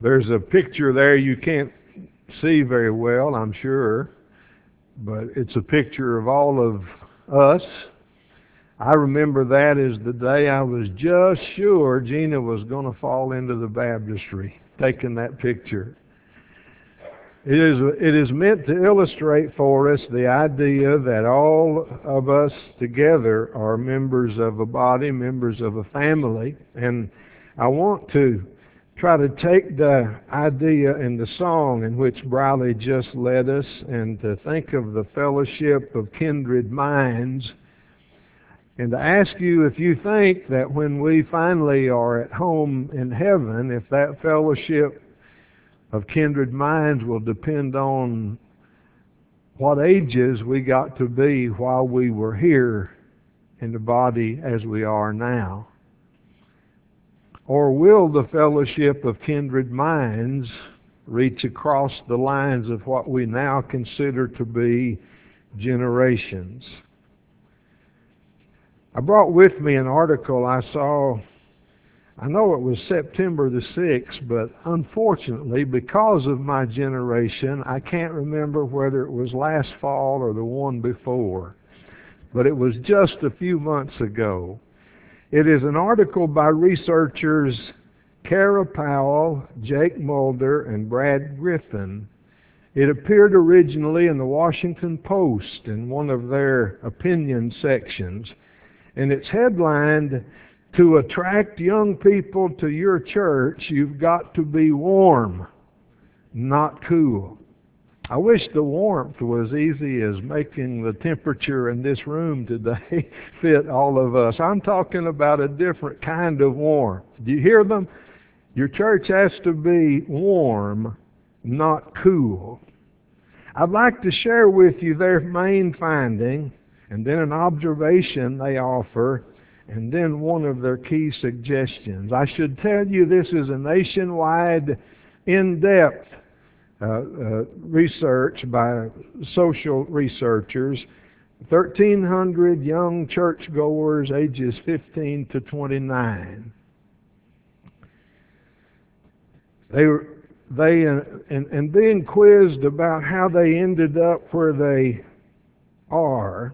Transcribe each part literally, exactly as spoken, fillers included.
There's a picture there you can't see very well, I'm sure, but it's a picture of all of us. I remember that as the day I was just sure Gina was going to fall into the baptistry, taking that picture. It is, it is meant to illustrate for us the idea that all of us together are members of a body, members of a family. And I want to try to take the idea in the song in which Briley just led us and to think of the fellowship of kindred minds, and to ask you if you think that when we finally are at home in heaven, if that fellowship of kindred minds will depend on what ages we got to be while we were here in the body as we are now. Or will the fellowship of kindred minds reach across the lines of what we now consider to be generations? I brought with me an article I saw. I know it was September the sixth, but unfortunately, because of my generation, I can't remember whether it was last fall or the one before. But it was just a few months ago. It is an article by researchers Kara Powell, Jake Mulder, and Brad Griffin. It appeared originally in the Washington Post in one of their opinion sections, and it's headlined, "To attract young people to your church, you've got to be warm, not cool." I wish the warmth was easy as making the temperature in this room today fit all of us. I'm talking about a different kind of warmth. Do you hear them? Your church has to be warm, not cool. I'd like to share with you their main finding, and then an observation they offer, and then one of their key suggestions. I should tell you this is a nationwide, in-depth uh, uh, research by social researchers, thirteen hundred young churchgoers ages fifteen to twenty-nine. They were, they uh, and, and being quizzed about how they ended up where they are,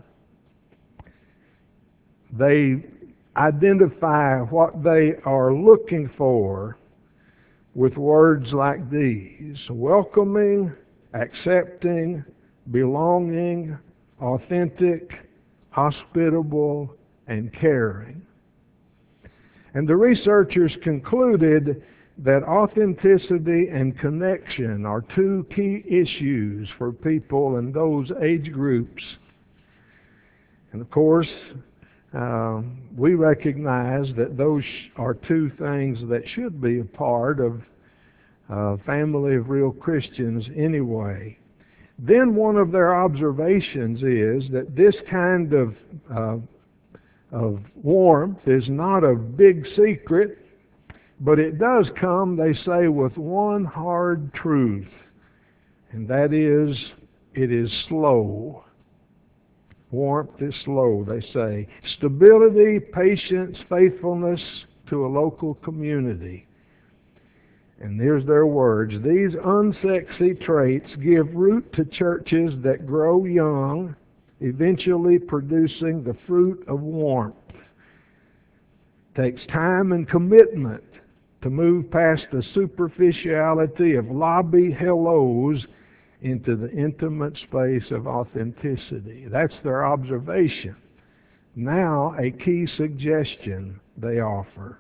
they identify what they are looking for with words like these: welcoming, accepting, belonging, authentic, hospitable, and caring. And the researchers concluded that authenticity and connection are two key issues for people in those age groups. And of course, Uh, we recognize that those are two things that should be a part of a family of real Christians anyway. Then one of their observations is that this kind of, uh, of warmth is not a big secret, but it does come, they say, with one hard truth, and that is, it is slow. Warmth is slow, they say. Stability, patience, faithfulness to a local community. And here's their words: these unsexy traits give root to churches that grow young, eventually producing the fruit of warmth. It takes time and commitment to move past the superficiality of lobby hellos into the intimate space of authenticity. That's their observation. Now, a key suggestion they offer: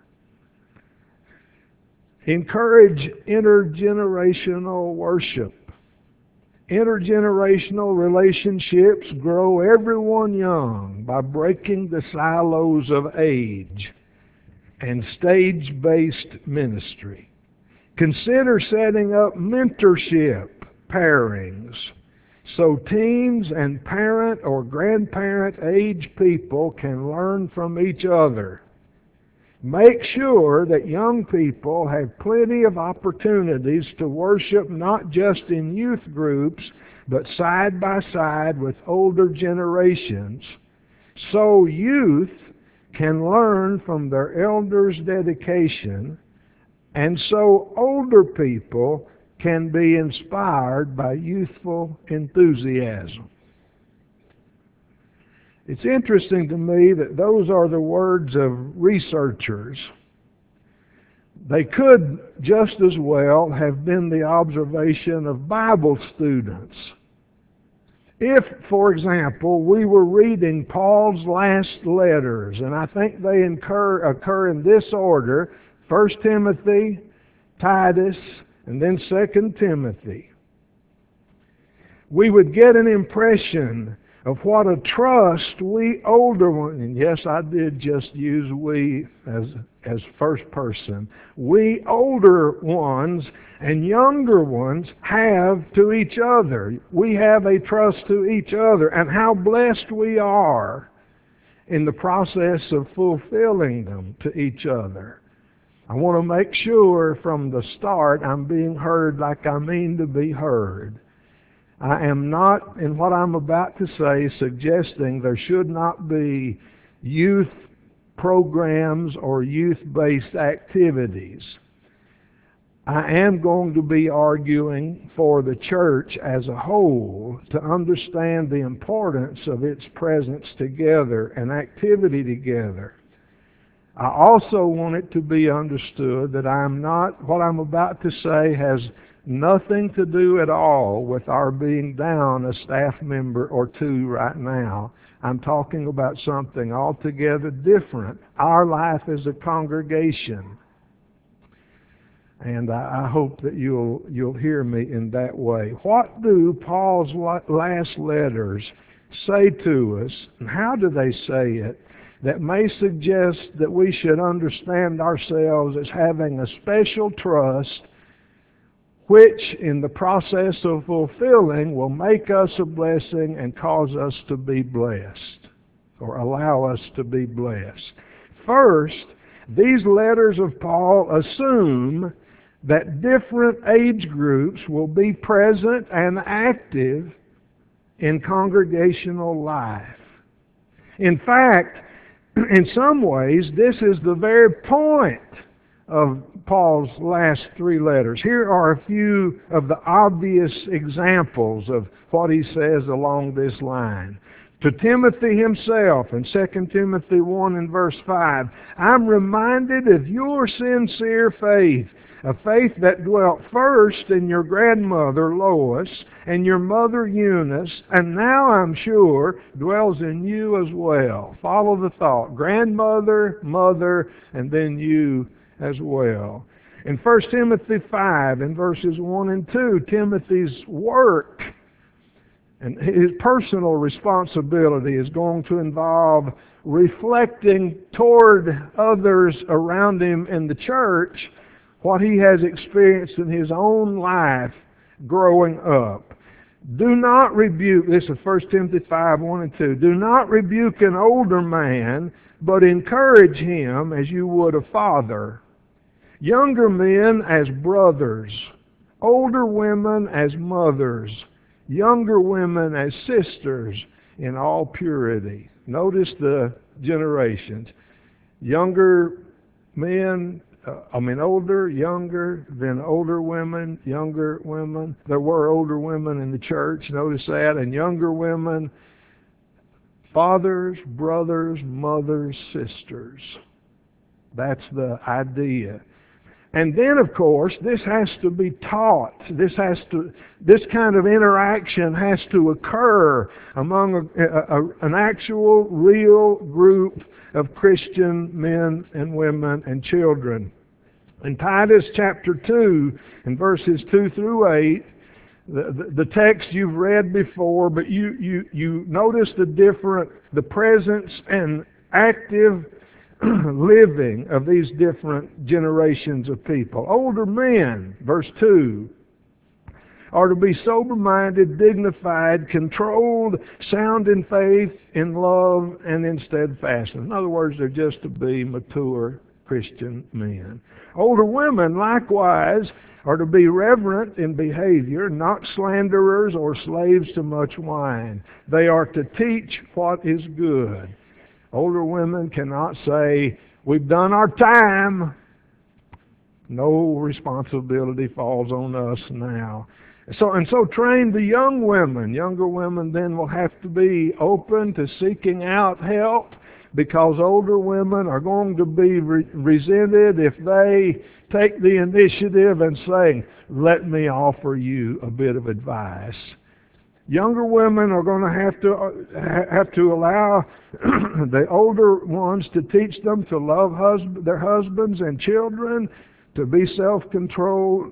encourage intergenerational worship. Intergenerational relationships grow everyone young by breaking the silos of age and stage-based ministry. Consider setting up mentorship pairings so teens and parent or grandparent age people can learn from each other. Make sure that young people have plenty of opportunities to worship not just in youth groups, but side by side with older generations, so youth can learn from their elders' dedication And so older people can be inspired by youthful enthusiasm. It's interesting to me that those are the words of researchers. They could just as well have been the observation of Bible students. If, for example, we were reading Paul's last letters, and I think they incur, occur in this order, First Timothy, Titus, and then Second Timothy, we would get an impression of what a trust we older ones, and yes, I did just use we as, as first person, we older ones and younger ones have to each other. We have a trust to each other, and how blessed we are in the process of fulfilling them to each other. I want to make sure from the start I'm being heard like I mean to be heard. I am not, in what I'm about to say, suggesting there should not be youth programs or youth-based activities. I am going to be arguing for the church as a whole to understand the importance of its presence together and activity together. I also want it to be understood that I'm not, what I'm about to say has nothing to do at all with our being down a staff member or two right now. I'm talking about something altogether different. Our life as a congregation. And I, I hope that you'll, you'll hear me in that way. What do Paul's last letters say to us, and how do they say it, that may suggest that we should understand ourselves as having a special trust which in the process of fulfilling will make us a blessing and cause us to be blessed, or allow us to be blessed. First, these letters of Paul assume that different age groups will be present and active in congregational life. In fact, in some ways, this is the very point of Paul's last three letters. Here are a few of the obvious examples of what he says along this line. To Timothy himself, in Second Timothy one and verse five, I'm reminded of your sincere faith, a faith that dwelt first in your grandmother Lois and your mother Eunice, and now I'm sure dwells in you as well. Follow the thought. Grandmother, mother, and then you as well. In First Timothy five, in verses one and two, Timothy's work and his personal responsibility is going to involve reflecting toward others around him in the church what he has experienced in his own life growing up. Do not rebuke, this is First Timothy five, one and two, do not rebuke an older man, but encourage him as you would a father. Younger men as brothers, older women as mothers, younger women as sisters in all purity. Notice the generations. Younger men, uh, I mean older, younger, then older women, younger women. There were older women in the church, notice that, and younger women, fathers, brothers, mothers, sisters. That's the idea. And then, of course, this has to be taught. This has to, this kind of interaction has to occur among a, a, an actual, real group of Christian men and women and children. In Titus chapter two, in verses two through eight, the, the, the text you've read before, but you, you, you notice the different, the presence and active living of these different generations of people. Older men, verse two, are to be sober-minded, dignified, controlled, sound in faith, in love, and in steadfastness. In other words, they're just to be mature Christian men. Older women, likewise, are to be reverent in behavior, not slanderers or slaves to much wine. They are to teach what is good. Older women cannot say, we've done our time. No responsibility falls on us now. So and so train the young women. Younger women then will have to be open to seeking out help, because older women are going to be re- resented if they take the initiative and say, let me offer you a bit of advice. Younger women are going to have to uh, have to allow the older ones to teach them to love husband, their husbands and children, to be self-controlled,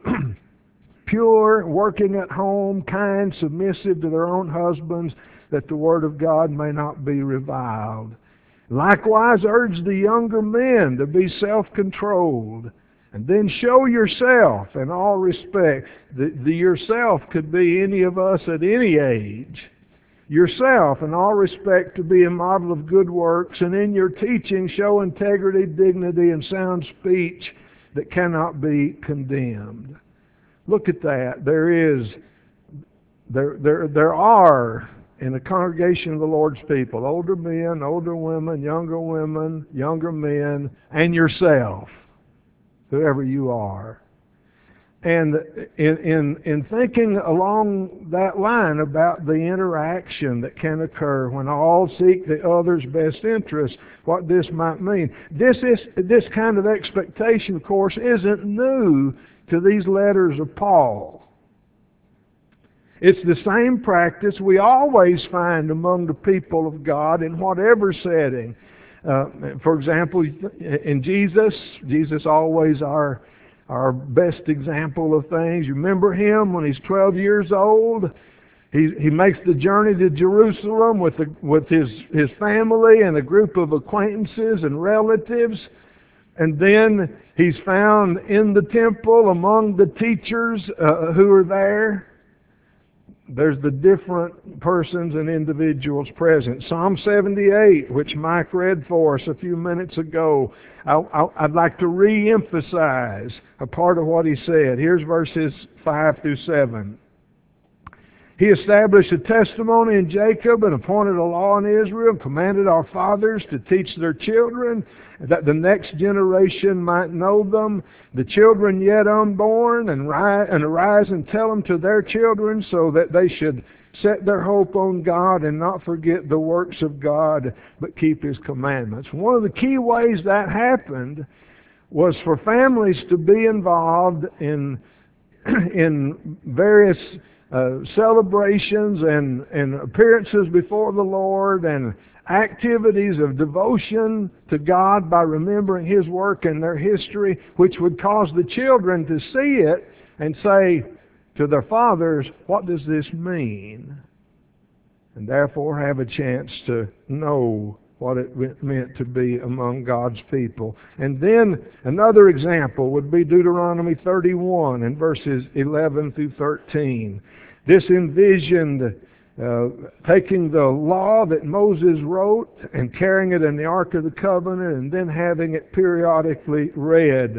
pure, working at home, kind, submissive to their own husbands, that the Word of God may not be reviled. Likewise, urge the younger men to be self-controlled, and then show yourself in all respect. The, the yourself could be any of us at any age. Yourself in all respect to be a model of good works, and in your teaching show integrity, dignity, and sound speech that cannot be condemned. Look at that. There is, there, there, there are in the congregation of the Lord's people, older men, older women, younger women, younger men, and yourself, whoever you are. And in, in, in thinking along that line about the interaction that can occur when all seek the other's best interest, what this might mean. This is this kind of expectation, of course, isn't new to these letters of Paul. It's the same practice we always find among the people of God in whatever setting. Uh, for example, in Jesus, Jesus always our our best example of things. You remember him when he's twelve years old? He he makes the journey to Jerusalem with the, with his his family and a group of acquaintances and relatives, and then he's found in the temple among the teachers uh, who are there. There's the different persons and individuals present. Psalm seventy-eight, which Mike read for us a few minutes ago, I, I, I'd like to re-emphasize a part of what he said. Here's verses five through seven. He established a testimony in Jacob and appointed a law in Israel, and commanded our fathers to teach their children, that the next generation might know them, the children yet unborn, and, rise, and arise and tell them to their children, so that they should set their hope on God and not forget the works of God, but keep His commandments. One of the key ways that happened was for families to be involved in, in various uh, celebrations and, and appearances before the Lord, and activities of devotion to God by remembering His work and their history, which would cause the children to see it and say to their fathers, what does this mean? And therefore have a chance to know what it meant to be among God's people. And then another example would be Deuteronomy thirty-one and verses eleven through thirteen. This envisioned Uh, taking the law that Moses wrote and carrying it in the Ark of the Covenant, and then having it periodically read.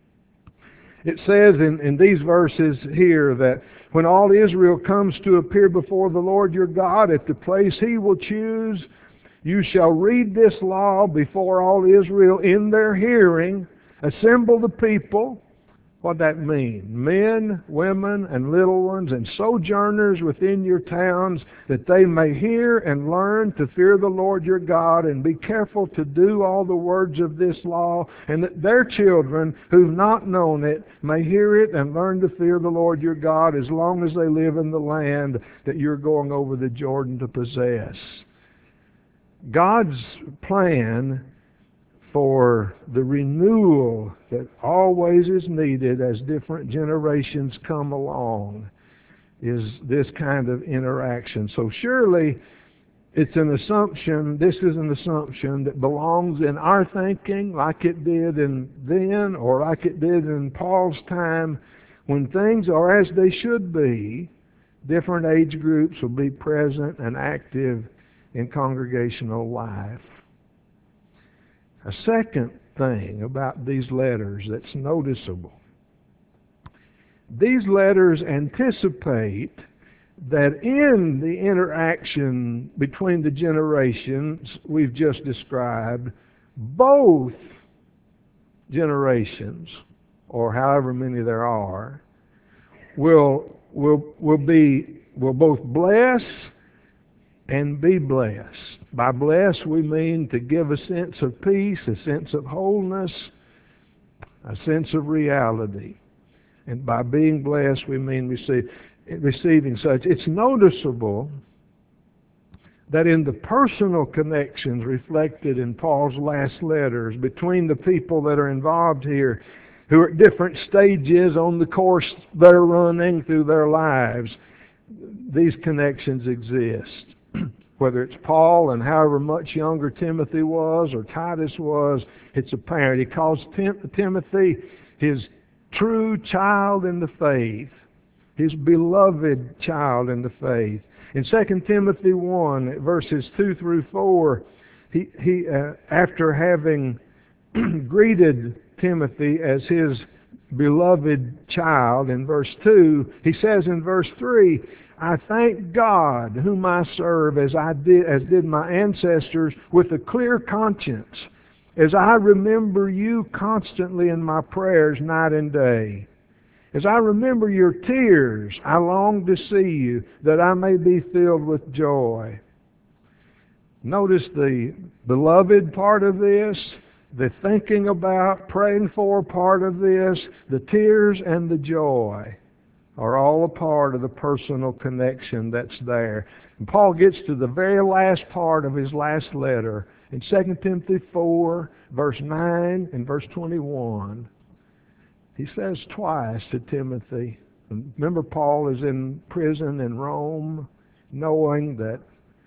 It says in, in these verses here that when all Israel comes to appear before the Lord your God at the place He will choose, you shall read this law before all Israel in their hearing. Assemble the people. What that mean? Men, women, and little ones, and sojourners within your towns, that they may hear and learn to fear the Lord your God, and be careful to do all the words of this law, and that their children who've not known it may hear it and learn to fear the Lord your God as long as they live in the land that you're going over the Jordan to possess. God's plan for the renewal that always is needed as different generations come along is this kind of interaction. So surely it's an assumption, this is an assumption that belongs in our thinking like it did in then, or like it did in Paul's time. When things are as they should be, different age groups will be present and active in congregational life. A second thing about these letters that's noticeable. These letters anticipate that in the interaction between the generations we've just described, both generations or however many there are, will will will be will both bless and be blessed. By bless we mean to give a sense of peace, a sense of wholeness, a sense of reality. And by being blessed we mean receive, receiving such. It's noticeable that in the personal connections reflected in Paul's last letters between the people that are involved here, who are at different stages on the course they're running through their lives, these connections exist. Whether it's Paul and however much younger Timothy was or Titus was, it's apparent. He calls Tim- Timothy his true child in the faith, his beloved child in the faith. In Second Timothy one, verses two through four, he, he uh, after having greeted Timothy as his beloved child in verse two, he says in verse three, I thank God whom I serve as I did as did my ancestors with a clear conscience, as I remember you constantly in my prayers night and day. As I remember your tears, I long to see you, that I may be filled with joy. Notice the beloved part of this, the thinking about, praying for part of this, the tears and the joy are all a part of the personal connection that's there. And Paul gets to the very last part of his last letter in Second Timothy four, verse nine and verse twenty-one. He says twice to Timothy, remember Paul is in prison in Rome, knowing that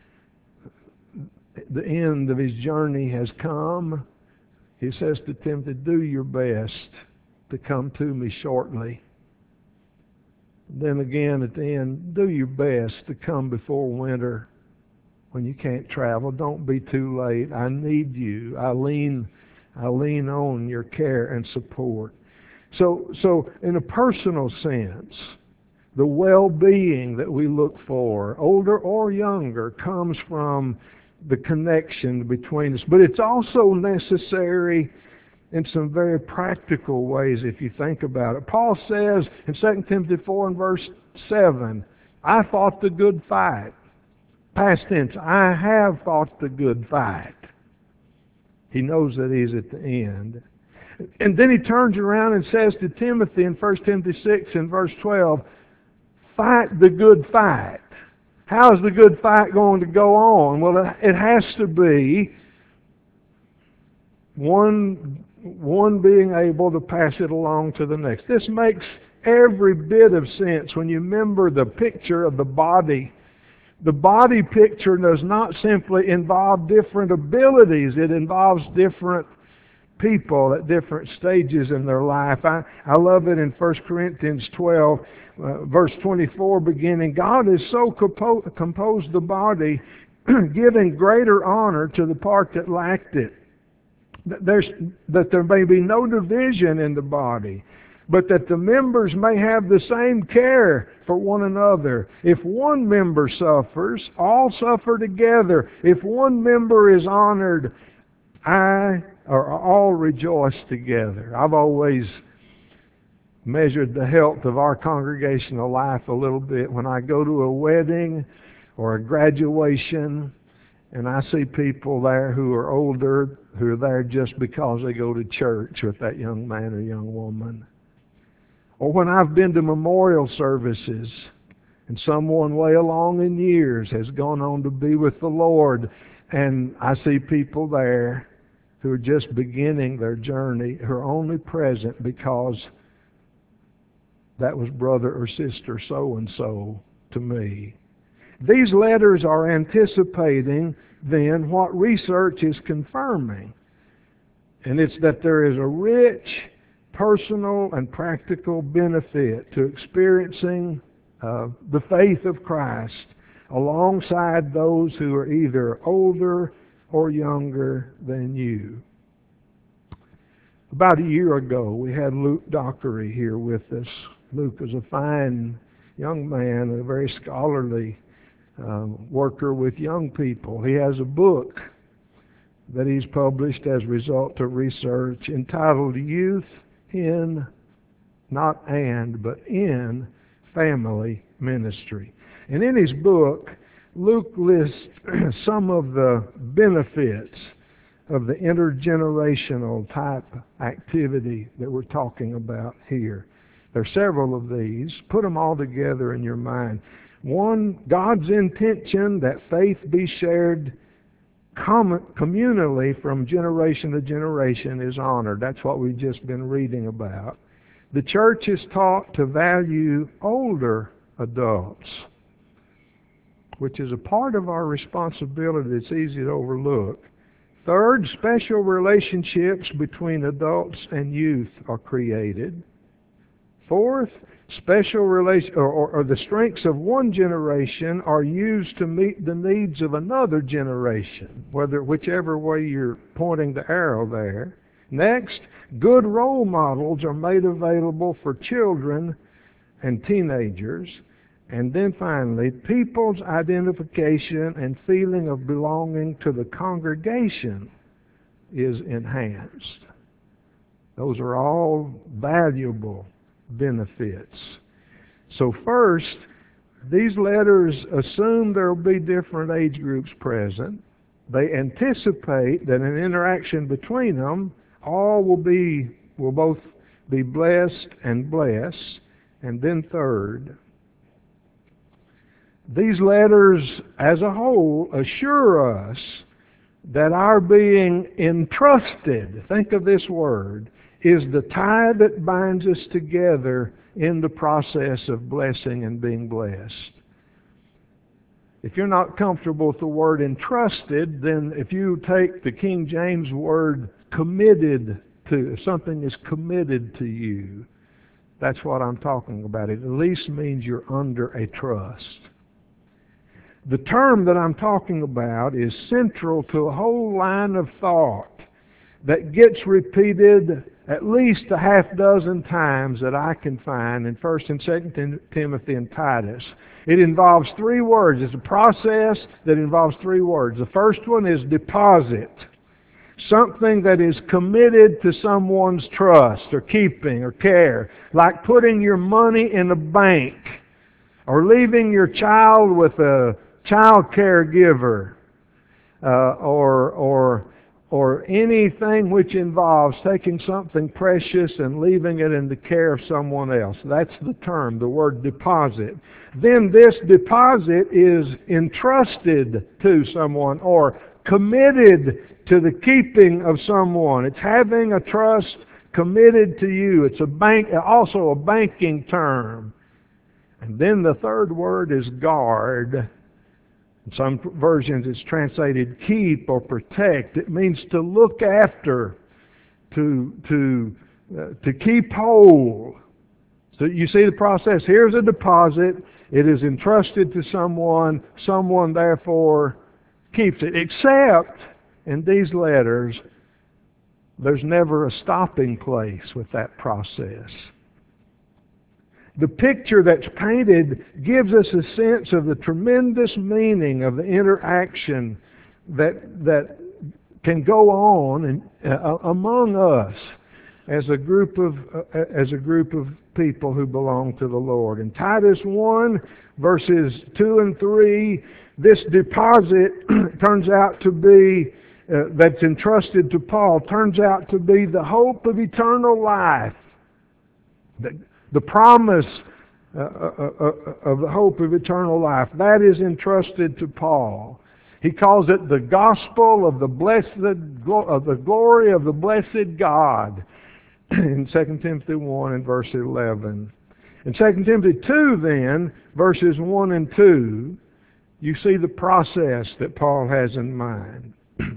the end of his journey has come. He says to Timothy, do your best to come to me shortly. Then again at the end, do your best to come before winter when you can't travel. Don't be too late. I need you. I lean, I lean on your care and support. So, so in a personal sense, the well-being that we look for, older or younger, comes from the connection between us. But it's also necessary in some very practical ways if you think about it. Paul says in Second Timothy four and verse seven, I fought the good fight. Past tense, I have fought the good fight. He knows that he's at the end. And then he turns around and says to Timothy in First Timothy six and verse twelve, fight the good fight. How is the good fight going to go on? Well, it has to be one, one being able to pass it along to the next. This makes every bit of sense when you remember the picture of the body. The body picture does not simply involve different abilities. It involves different people at different stages in their life. I, I love it in First Corinthians twelve, uh, verse twenty-four beginning. God has so compo- composed the body, giving greater honor to the part that lacked it. There's, that there may be no division in the body, but that the members may have the same care for one another. If one member suffers, all suffer together. If one member is honored, I or all rejoice together. I've always measured the health of our congregational life a little bit when I go to a wedding or a graduation and I see people there who are older, who are there just because they go to church with that young man or young woman. Or when I've been to memorial services and someone way along in years has gone on to be with the Lord, and I see people there who are just beginning their journey, who are only present because that was brother or sister so-and-so to me. These letters are anticipating then what research is confirming. And it's that there is a rich personal and practical benefit to experiencing uh, the faith of Christ alongside those who are either older or younger than you. About a year ago, we had Luke Dockery here with us. Luke is a fine young man, a very scholarly um, worker with young people. He has a book that he's published as a result of research entitled Youth in not and, but in family ministry. And in his book, Luke lists some of the benefits of the intergenerational type activity that we're talking about here. There are several of these. Put them all together in your mind. One, God's intention that faith be shared communally from generation to generation is honored. That's what we've just been reading about. The church is taught to value older adults, which is a part of our responsibility that's easy to overlook. Third, special relationships between adults and youth are created. Fourth, special relation, or, or, or the strengths of one generation are used to meet the needs of another generation, whether whichever way you're pointing the arrow there. Next, good role models are made available for children and teenagers. And then finally, people's identification and feeling of belonging to the congregation is enhanced. Those are all valuable benefits. So first, these letters assume there will be different age groups present. They anticipate that an interaction between them, all will be will both be blessed and bless. And then third, these letters as a whole assure us that our being entrusted, think of this word, is the tie that binds us together in the process of blessing and being blessed. If you're not comfortable with the word entrusted, then if you take the King James word committed to, if something is committed to you, that's what I'm talking about. It at least means you're under a trust. The term that I'm talking about is central to a whole line of thought that gets repeated at least a half dozen times that I can find in First and Second Timothy and Titus. It involves three words. It's a process that involves three words. The first one is deposit. Something that is committed to someone's trust or keeping or care, like putting your money in a bank or leaving your child with a child caregiver, uh, or or or anything which involves taking something precious and leaving it in the care of someone else. That's the term, the word deposit. Then this deposit is entrusted to someone or committed to the keeping of someone. It's having a trust committed to you. It's a bank, also a banking term. And then the third word is guard. In some versions it's translated keep or protect. It means to look after, to to uh, to keep whole. So you see the process. Here's a deposit. It is entrusted to someone. Someone therefore keeps it. Except in these letters, there's never a stopping place with that process. The picture that's painted gives us a sense of the tremendous meaning of the interaction that that can go on in, uh, among us as a group of uh, as a group of people who belong to the Lord. In Titus one, verses two and three, this deposit turns out to be uh, that's entrusted to Paul turns out to be the hope of eternal life. The, The promise uh, uh, uh, of the hope of eternal life, that is entrusted to Paul. He calls it the gospel of the blessed, of the glory of the blessed God in Second Timothy one and verse eleven. In Second Timothy two then, verses one and two, you see the process that Paul has in mind.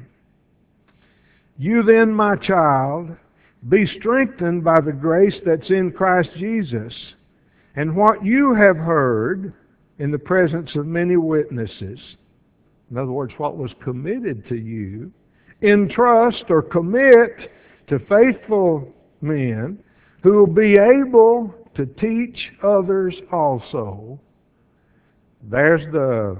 You then, my child, be strengthened by the grace that's in Christ Jesus, and what you have heard in the presence of many witnesses. In other words, what was committed to you, entrust or commit to faithful men who will be able to teach others also. There's the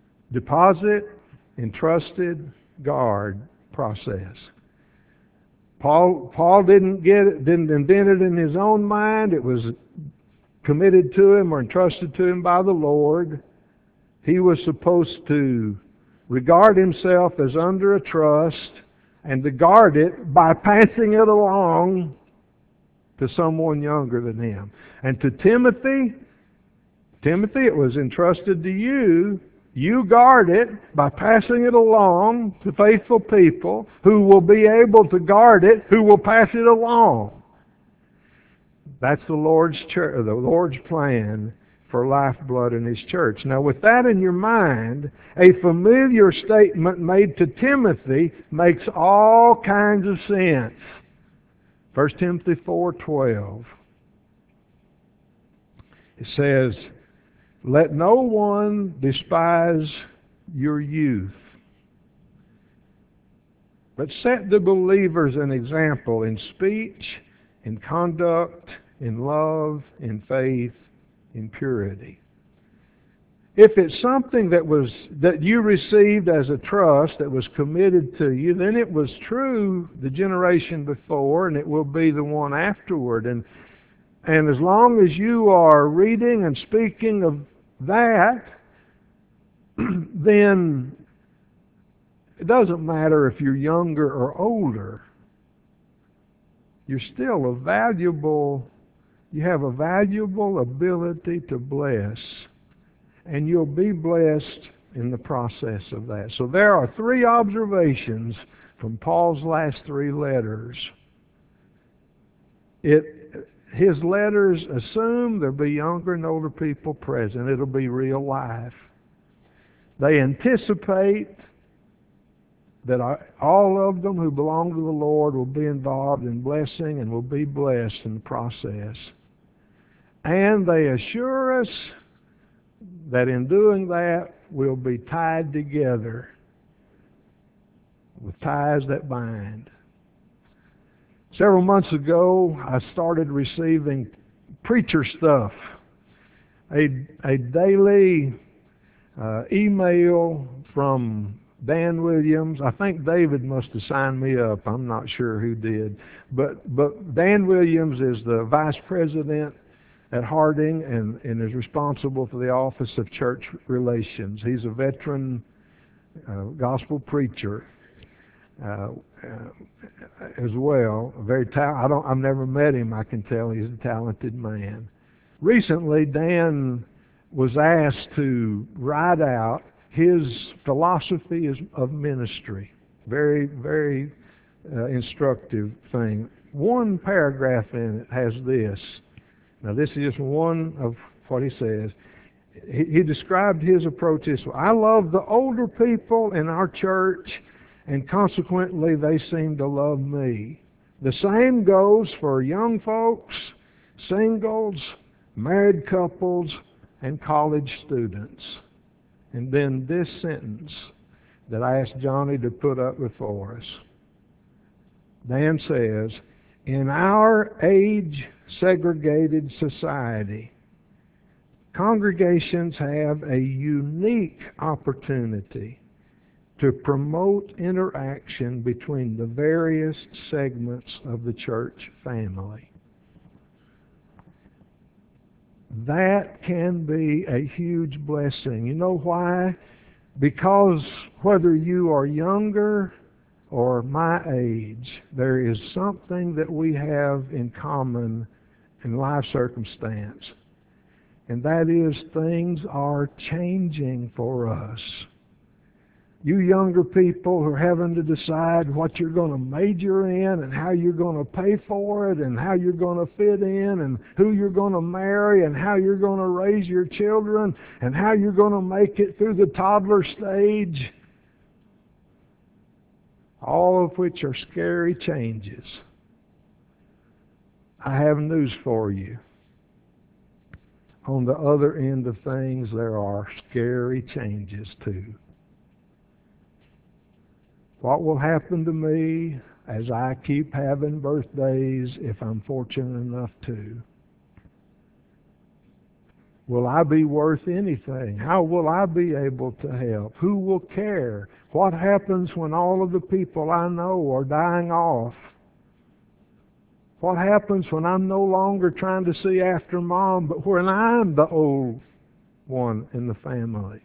deposit, entrusted, guard process. Paul, Paul didn't get it, didn't invent it in his own mind. It was committed to him or entrusted to him by the Lord. He was supposed to regard himself as under a trust and to guard it by passing it along to someone younger than him. And to Timothy, Timothy, it was entrusted to you. You guard it by passing it along to faithful people who will be able to guard it, who will pass it along. That's the Lord's church, the Lord's plan for lifeblood in His church. Now, with that in your mind, a familiar statement made to Timothy makes all kinds of sense. First Timothy four twelve. It says, "Let no one despise your youth, but set the believers an example in speech, in conduct, in love, in faith, in purity." If it's something that was that you received as a trust that was committed to you, then it was true the generation before, and it will be the one afterward. And and as long as you are reading and speaking of that, then it doesn't matter if you're younger or older. You're still a valuable, you have a valuable ability to bless. And you'll be blessed in the process of that. So there are three observations from Paul's last three letters. It, his letters assume there'll be younger and older people present. It'll be real life. They anticipate that all of them who belong to the Lord will be involved in blessing and will be blessed in the process. And they assure us that in doing that, we'll be tied together with ties that bind. Several months ago, I started receiving preacher stuff, a, a daily uh, email from Dan Williams. I think David must have signed me up. I'm not sure who did. But, but Dan Williams is the vice president at Harding and, and is responsible for the Office of Church Relations. He's a veteran uh, gospel preacher uh, uh, as well. Very ta- I don't. I've never met him. I can tell he's a talented man. Recently, Dan was asked to write out his philosophy of ministry. Very, very uh, instructive thing. One paragraph in it has this. Now, this is just one of what he says. He, he described his approach this way: "I love the older people in our church, and consequently they seem to love me. The same goes for young folks, singles, married couples, and college students." And then this sentence that I asked Johnny to put up before us. Dan says, "In our age-segregated society, congregations have a unique opportunity to promote interaction between the various segments of the church family." That can be a huge blessing. You know why? Because whether you are younger or my age, there is something that we have in common in life circumstance. And that is, things are changing for us. You younger people who are having to decide what you're going to major in and how you're going to pay for it and how you're going to fit in and who you're going to marry and how you're going to raise your children and how you're going to make it through the toddler stage, all of which are scary changes. I have news for you. On the other end of things, there are scary changes too. What will happen to me as I keep having birthdays if I'm fortunate enough to? Will I be worth anything? How will I be able to help? Who will care? What happens when all of the people I know are dying off? What happens when I'm no longer trying to see after Mom, but when I'm the old one in the family?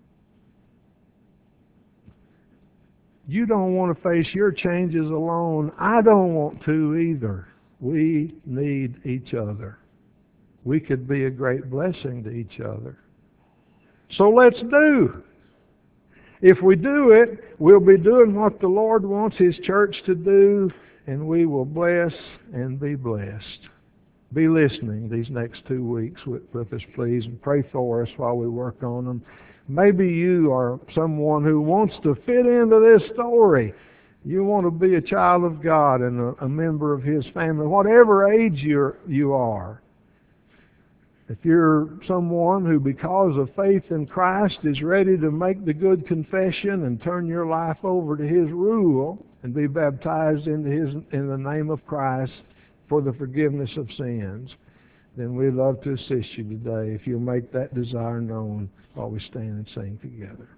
You don't want to face your changes alone. I don't want to either. We need each other. We could be a great blessing to each other. So let's do. If we do it, we'll be doing what the Lord wants His church to do, and we will bless and be blessed. Be listening these next two weeks with, with us, please, and pray for us while we work on them. Maybe you are someone who wants to fit into this story. You want to be a child of God and a, a member of His family, whatever age you're, you are. If you're someone who, because of faith in Christ, is ready to make the good confession and turn your life over to His rule and be baptized into His in the name of Christ for the forgiveness of sins, then we'd love to assist you today if you'll make that desire known while we stand and sing together.